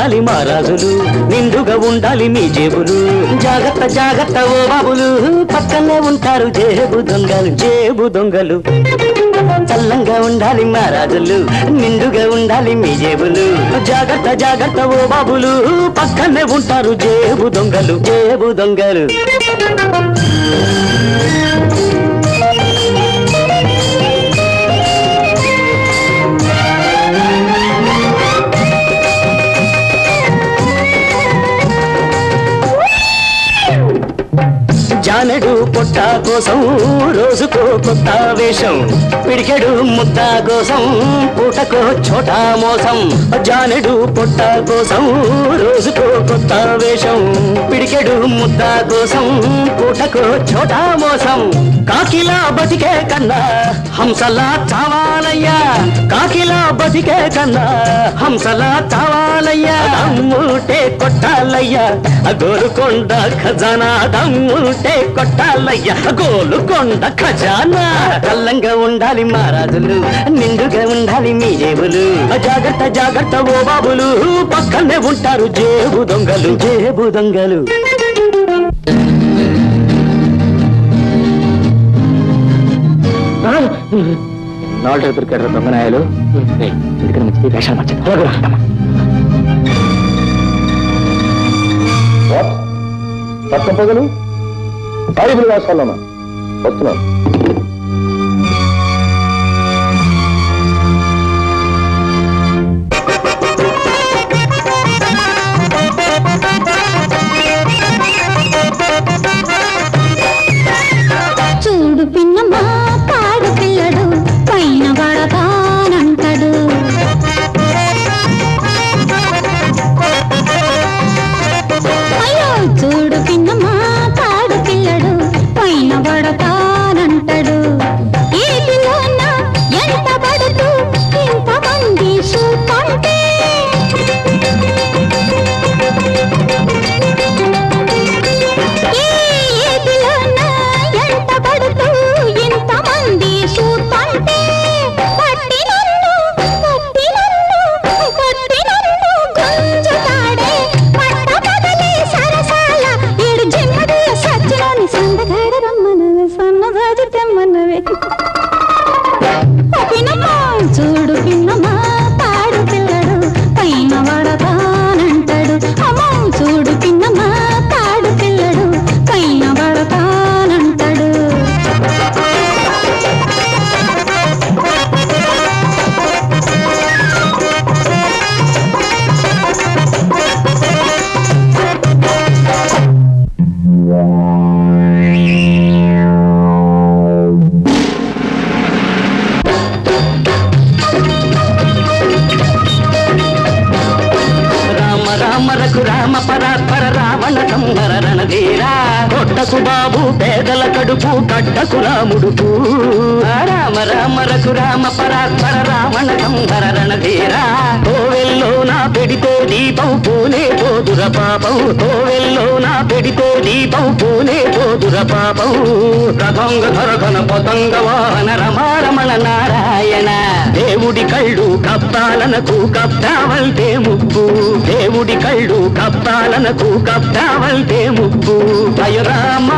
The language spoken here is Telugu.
ఉండాలి మా రాజులు, నిండుగా ఉండాలి మీ జేబులు. జాగ్రత్త జాగ్రత్త ఓ బాబులు, పక్కనే ఉంటారు జేబు దొంగలు, జేబు దొంగలు. చల్లంగా ఉండాలి మా రాజులు, నిండుగా ఉండాలి మీ జేబులు. జాగ్రత్త జాగ్రత్త ఓ బాబులు, పక్కనే ఉంటారు జేబు దొంగలు, జేబు దొంగలు. జానెడు పొట్ట కోసం రోజుకో కొత్త వేషం, పిడికెడు ముద్ద కోసం పూటకో చోటా మోసం. జానెడు పొట్ట కోసం రోజుకో కొత్త వేషం, పిడికెడు ముద్ద కోసం పూటకో చోటా మోసం. కాకిలా బతికే కన్నా హంసలా చావాలయ్యా, కాకిలా బతికే కన్నా హంసలా చావాలయ్యా. దమ్ముంటే కొట్టాలయ్యా గోలుకొండ ఖజానా, దమ్ముంటే కొట్టాలయ్యా గోలుకొండ ఖజానా. కల్లంగా ఉండాలి మా రాజులు, నిండుగా ఉండాలి మీ జేబులు. జాగ్రత్త జాగ్రత్త ఓ బాబులు, పక్కనే ఉంటారు జేబు దొంగలు, జేబు దొంగలు. నాలుగు దొరికారు దొంగనాయాలు, ఎందుకని మంచిది వేషాలు మార్చారు. పక్క పొగలు సాయిబులు వేషాలన్నా వస్తున్నాను. చూడు పిన్నమ్మా పాడు పిల్లడు పైన పడతానంటాడు. అయ్యో చూడు పిన్నమ్మా పాడు పిల్లడు పైన పడతానంటాడు. ఏటిలోన ఎంత పడుతూ ఇంతమంది చూపంటే, ఏటిలోన ఎంత పడుతూ ఇంతమంది చూపంటే, పట్టి నన్ను గుంజుతాడే పట్ట పగలే సరసాల. ఏడు జన్మదియ సజ్జలోని సందగాడ రమ్మనవే, సన్నదాజు తెమ్మనవే. పిన్నమ్మా చూడు పిన్నమ్మా పాడు పిల్లడు పైన పడతానంటాడు. అమ్మో చూడు పిన్నమ్మా పాడు పిల్లడు పైన పడతానంటాడు. రామ పరాత్పర రావణ సంహర రణధీరా, కొట్టకు బాబు పేదల కడుపు కట్టకు రాముడుకు. రామ రామ రఘురామ పరాత్పర రావణ సంహర రణధీరా, కోవెల్లో నా పెడితే దీపం పూనే పోదుర పాపం, కోవెల్లో నా పెడితే దీపం పూనే పోదుర పాపం. రథంగ ధరఘన పతంగ వాహన రమారమణ నారాయణ, దేవుడి కళ్ళు కప్పాలనకు కప్పావల్తే ముప్పు, దేవుడి కళ్ళు కప్పాలనకు కప్పావల్తే ముప్పు. జయ రామ